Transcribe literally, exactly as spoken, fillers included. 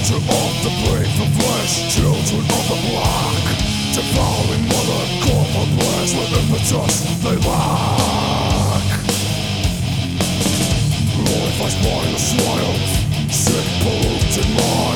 Children of the brave and flesh, children of the black, devouring mother corporate flesh with impetus they lack. Glorifies by the soil, sick polluted mind.